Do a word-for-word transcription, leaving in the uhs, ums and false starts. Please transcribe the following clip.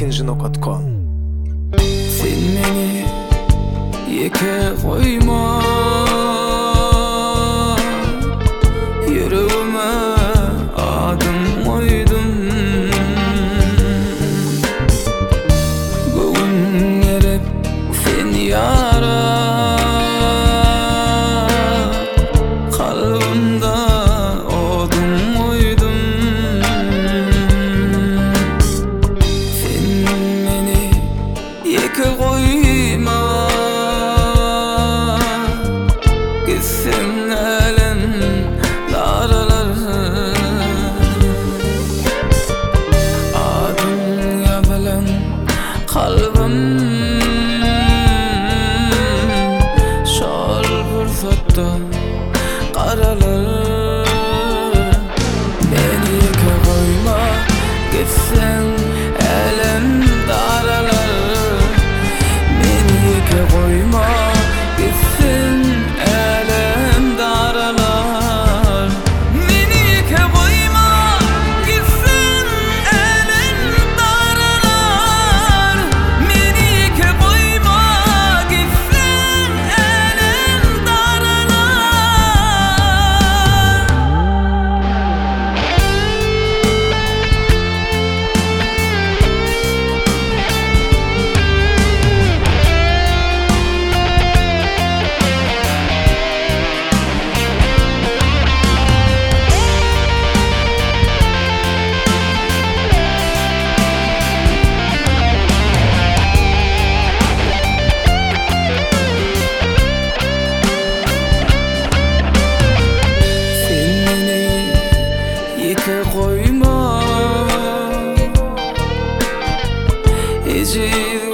ikinci nokta com. Sen meni yeke koyma, yüreğime adım koydum. Bugün gelip sen yara, kalbimde odun koydum. Sen meni yeke koyma, gitsin elin daralar. Adın yabilen kalbim şol fırsatda karalar. Beni yeke koyma, gitsin elin daralar. Beni yeke koyma, gitsin elin daralar. Beni yeke koyma, gitsin elin daralar. Beni yeke koyma, gitsin elin yeke koyma, ecil